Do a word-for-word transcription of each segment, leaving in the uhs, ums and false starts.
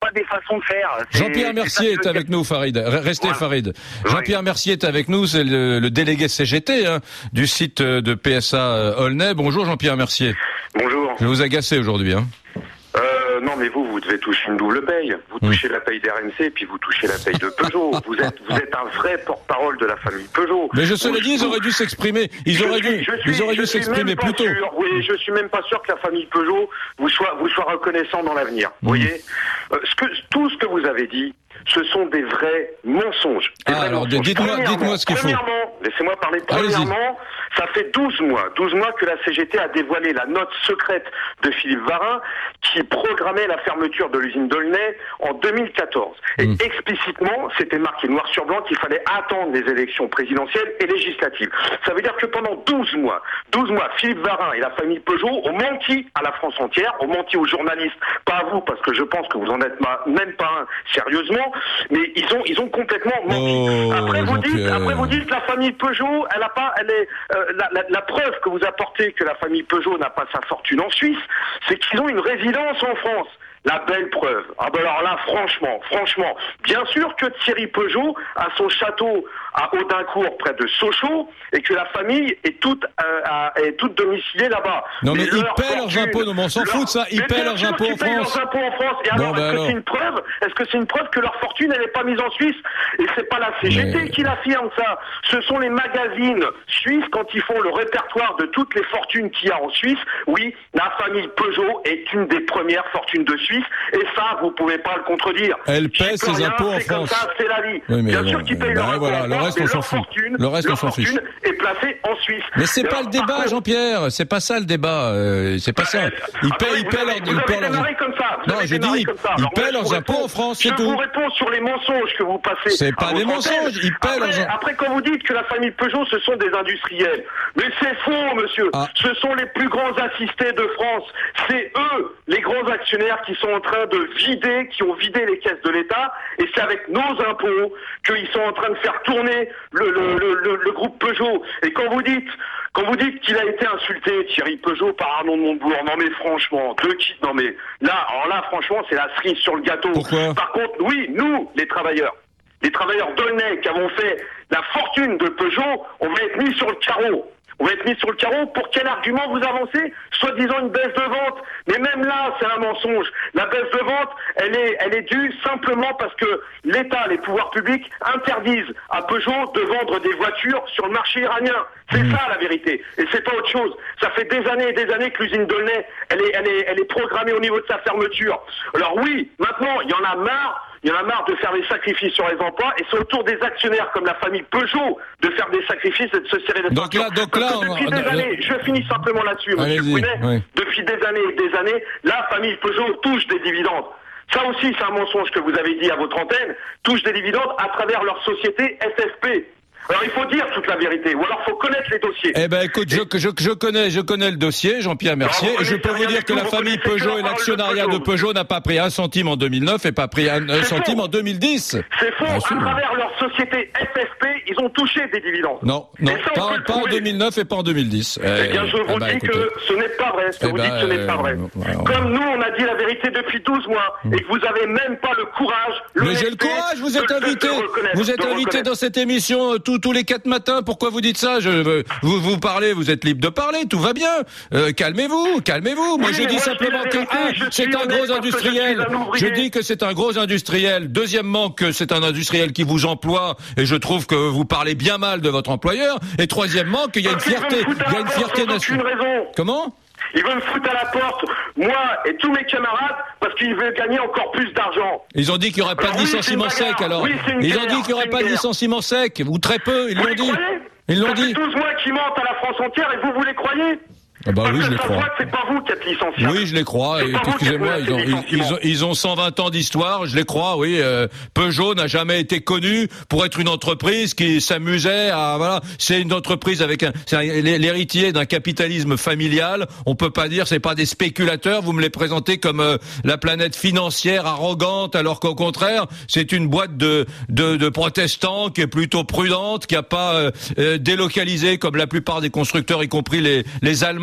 pas des façons de faire. C'est, Jean-Pierre Mercier est avec nous, Farid. Restez, voilà. Farid. Jean-Pierre oui. Mercier est avec nous, c'est le, le délégué C G T hein, du site de P S A Aulnay. Bonjour Jean-Pierre Mercier. Bonjour. Je vais vous agacer aujourd'hui. Hein. Euh, non mais vous, vous devez toucher une double paye. Vous touchez mmh. la paye d'R M C et puis vous touchez la paye de Peugeot. vous êtes vous êtes un vrai porte-parole de la famille Peugeot. Mais je se le dis, ils auraient dû s'exprimer. Ils je auraient suis, dû, suis, ils auraient dû s'exprimer plus tôt. Sûr, oui, je suis même pas sûr que la famille Peugeot vous soit vous soit reconnaissant dans l'avenir. Mmh. Vous voyez, euh, ce que tout ce que vous avez dit, ce sont des vrais mensonges. Des ah, vrais alors mensonges. dites-moi, dites-moi ce qu'il faut. Premièrement, laissez-moi parler. Premièrement, allez-y. Ça fait douze mois, douze mois que la C G T a dévoilé la note secrète de Philippe Varin qui programmait la fermeture de l'usine d'Aulnay en deux mille quatorze. Et mmh. explicitement, c'était marqué noir sur blanc qu'il fallait attendre les élections présidentielles et législatives. Ça veut dire que pendant douze mois, douze mois, Philippe Varin et la famille Peugeot ont menti à la France entière, ont menti aux journalistes, pas à vous, parce que je pense que vous en êtes même pas un sérieusement, mais ils ont ils ont complètement menti. Oh, après vous dites, euh... après vous dites la famille Peugeot, elle a pas, elle est euh, la, la, la preuve que vous apportez que la famille Peugeot n'a pas sa fortune en Suisse, c'est qu'ils ont une résidence en France. La belle preuve. Ah ben alors là, franchement, franchement, bien sûr que Thierry Peugeot a son château à Audincourt, près de Sochaux, et que la famille est toute, euh, à, est toute domiciliée là-bas. Non mais, mais ils paient leurs impôts, non mais on s'en fout de ça, ils paient leurs impôts en France. Leurs impôts en France. Et alors, bon, est-ce ben que alors. c'est une preuve Est-ce que c'est une preuve que leur fortune, elle n'est pas mise en Suisse? Et c'est pas la C G T mais... qui l'affirme ça. Ce sont les magazines suisses, quand ils font le répertoire de toutes les fortunes qu'il y a en Suisse. Oui, la famille Peugeot est une des premières fortunes de Suisse. Et ça, vous pouvez pas le contredire. Elle paie ses rien, impôts en c'est France. Comme ça, c'est la vie. Oui, Bien bon, sûr qu'ils payent bah, leur voilà, impôt le en reste, France, on s'en fout. Fortune, le reste, on leur s'en fiche. fortune est placée en Suisse. Mais c'est alors, pas le débat, contre... Jean-Pierre. C'est pas ça le débat. Euh, c'est pas bah, ça. Ils paient, ils paient leurs, ils paient leurs. Comme ça. Non, je dis, ils paient leurs impôts en France, c'est tout. Je vous réponds sur les mensonges que vous passez. C'est pas des mensonges. Ils paient leurs. Après, quand vous dites que la famille Peugeot, ce sont des industriels, mais c'est faux, monsieur. Ah. Ce sont les plus grands assistés de France. C'est eux, les grands actionnaires, qui sont en train de vider, qui ont vidé les caisses de l'État, et c'est avec nos impôts qu'ils sont en train de faire tourner le, le, le, le, le groupe Peugeot. Et quand vous dites, quand vous dites qu'il a été insulté, Thierry Peugeot, par Arnaud de Montebourg, non mais franchement, de qui, non mais là, alors là, franchement, c'est la cerise sur le gâteau. Pourquoi ? Par contre, oui, nous, les travailleurs, les travailleurs d'Aulnay qui avons fait la fortune de Peugeot, on va être mis sur le carreau. On va être mis sur le carreau. Pour quel argument vous avancez ? Soi-disant une baisse de vente. Mais même là, c'est un mensonge. La baisse de vente, elle est, elle est due simplement parce que l'État, les pouvoirs publics interdisent à Peugeot de vendre des voitures sur le marché iranien. C'est mmh. ça la vérité. Et c'est pas autre chose. Ça fait des années et des années que l'usine d'Aulnay, elle est, elle est, elle est programmée au niveau de sa fermeture. Alors oui, maintenant, il y en a marre. Il y en a marre de faire des sacrifices sur les emplois et c'est au tour des actionnaires comme la famille Peugeot de faire des sacrifices et de se serrer les donc là, donc là, depuis on... des on... années, je finis simplement là-dessus, monsieur Brunet, oui. depuis des années et des années, la famille Peugeot touche des dividendes. Ça aussi, c'est un mensonge que vous avez dit à votre antenne, touche des dividendes à travers leur société S F P. Alors il faut dire toute la vérité, ou alors il faut connaître les dossiers. Eh ben écoute, je, je, je connais, je connais le dossier, Jean-Pierre Mercier, et je peux vous dire que la famille Peugeot et l'actionnariat de Peugeot n'a pas pris un centime en deux mille neuf et pas pris un, un centime faux. en deux mille dix. C'est faux. À travers leur société S F P, ils ont touché des dividendes. Non, non, ça, pas, pas en deux mille neuf et pas en deux mille dix. Eh bien, je vous eh ben, dis écoutez. que ce n'est pas vrai. Ce que eh vous ben, dites, ce n'est pas vrai. Euh, Comme nous, on a dit la vérité depuis douze mois, mmh. et que vous avez même pas le courage. Mais j'ai le courage. Vous êtes invité. Vous êtes invité dans cette émission tous tous les quatre matins. Pourquoi vous dites ça? Je, vous vous parlez, vous êtes libre de parler, tout va bien. Euh, calmez-vous, calmez-vous. Moi, oui, je dis moi, simplement que un, c'est un gros industriel. Je, je dis que c'est un gros industriel. Deuxièmement, que c'est un industriel qui vous emploie, et je trouve que vous parlez bien mal de votre employeur. Et troisièmement, qu'il y a une fierté, il y a une fierté nationale. Comment? Il veut me foutre à la porte, moi et tous mes camarades, parce qu'il veut gagner encore plus d'argent. Ils ont dit qu'il n'y aurait pas alors, de licenciement oui, sec, alors. Oui, ils guerre, ont dit qu'il n'y aurait pas guerre. de licenciement sec, ou très peu, ils vous l'ont dit. Croyez ils l'ont Ça dit. fait douze mois qu'ils mentent à la France entière, et vous, vous les croyez? Ah bah Parce oui, que je les ça crois. voit que c'est pas vous qui êtes licencié. Oui, je les crois. Et excusez-moi, ils ont, ils, ils, ont, ils ont cent vingt ans d'histoire. Je les crois. Oui, euh, Peugeot n'a jamais été connu pour être une entreprise qui s'amusait à. Voilà, c'est une entreprise avec un, c'est un, l'héritier d'un capitalisme familial. On peut pas dire c'est pas des spéculateurs. Vous me les présentez comme euh, la planète financière arrogante, alors qu'au contraire, c'est une boîte de de, de protestants qui est plutôt prudente, qui a pas euh, délocalisé comme la plupart des constructeurs, y compris les les Allemands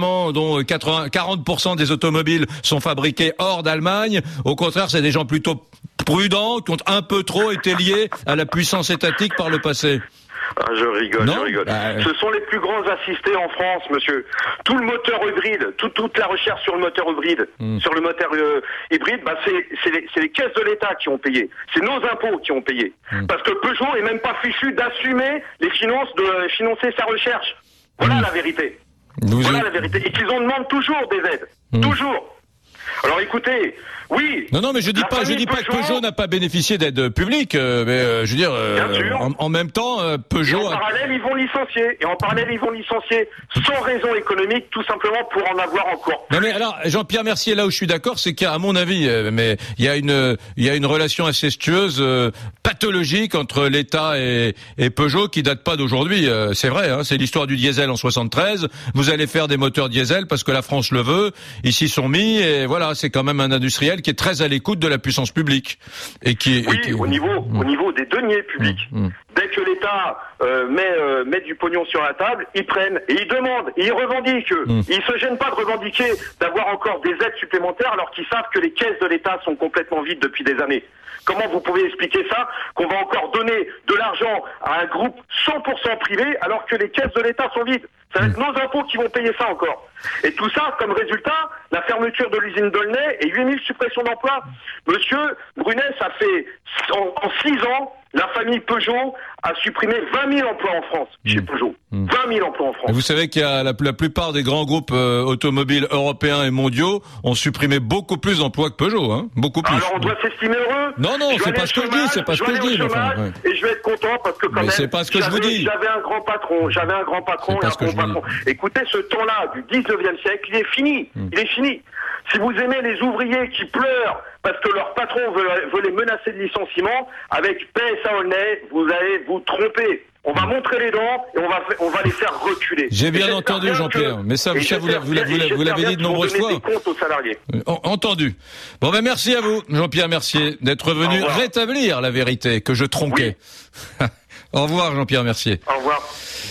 allemands dont quatre-vingts, quarante pour cent des automobiles sont fabriqués hors d'Allemagne. Au contraire, c'est des gens plutôt prudents qui ont un peu trop été liés à la puissance étatique par le passé. Ah, je rigole, non je rigole. Bah, Ce sont les plus grands assistés en France, monsieur. Tout le moteur hybride, tout, toute la recherche sur le moteur hybride, mm. sur le moteur euh, hybride, bah c'est, c'est, les, c'est les caisses de l'État qui ont payé. C'est nos impôts qui ont payé. Mm. Parce que Peugeot est même pas fichu d'assumer les finances, de euh, financer sa recherche. Voilà mm. la vérité. Vous voilà êtes... la vérité. Et qu'ils en demandent toujours des aides. Mm. Toujours. Alors écoutez, oui. Non, non, mais je dis pas, je dis pas Peugeot... que Peugeot n'a pas bénéficié d'aide publique, euh, mais euh, je veux dire, euh, en, en même temps, euh, Peugeot. Et en a... parallèle, ils vont licencier. Et en parallèle, ils vont licencier sans raison économique, tout simplement pour en avoir encore plus. Non, mais alors, Jean-Pierre Mercier, là où je suis d'accord, c'est qu'à mon avis, euh, mais il y a une, il y a une relation incestueuse, euh, pathologique entre l'État et, et Peugeot qui date pas d'aujourd'hui. Euh, c'est vrai, hein, c'est l'histoire du diesel en soixante-treize. Vous allez faire des moteurs diesel parce que la France le veut. Ils s'y sont mis et voilà, c'est quand même un industriel qui est très à l'écoute de la puissance publique et qui. Oui, et qui... au niveau, mmh. au niveau des deniers publics. Mmh. Dès que l'État euh, met, euh, met du pognon sur la table, ils prennent et ils demandent, et ils revendiquent. Mmh. Ils se gênent pas de revendiquer d'avoir encore des aides supplémentaires alors qu'ils savent que les caisses de l'État sont complètement vides depuis des années. Comment vous pouvez expliquer ça, qu'on va encore donner de l'argent à un groupe cent pour cent privé alors que les caisses de l'État sont vides? Ça va être nos impôts qui vont payer ça encore. Et tout ça, comme résultat, la fermeture de l'usine d'Aulnay et huit mille suppressions d'emplois. Monsieur Brunet, ça fait en, en six ans, la famille Peugeot a supprimé vingt mille emplois en France, mmh. chez Peugeot. Mmh. vingt mille emplois en France. Et vous savez qu'il y a la, la plupart des grands groupes euh, automobiles européens et mondiaux ont supprimé beaucoup plus d'emplois que Peugeot, hein, beaucoup plus. Alors on doit s'estimer heureux. Non, non, c'est pas ce que je dis, c'est pas ce que je dis. Enfin, ouais. Et je vais être content parce que quand Mais même, c'est pas ce que je vous dis. J'avais un grand patron, j'avais un grand patron et un grand patron. Écoutez, ce temps-là du dix-neuvième siècle, il est fini, mmh. il est fini. Si vous aimez les ouvriers qui pleurent parce que leur patron veut, veut les menacer de licenciement, avec P S A Aulnay, vous allez vous tromper. On va montrer les dents et on va, on va les faire reculer. J'ai bien entendu, Jean-Pierre, mais ça, ça vous, vous, vous, vous l'avez dit de nombreuses fois. Des comptes aux salariés. Entendu. Bon, ben merci à vous, Jean-Pierre Mercier, d'être venu rétablir la vérité que je tronquais. Oui. Au revoir, Jean-Pierre Mercier. Au revoir.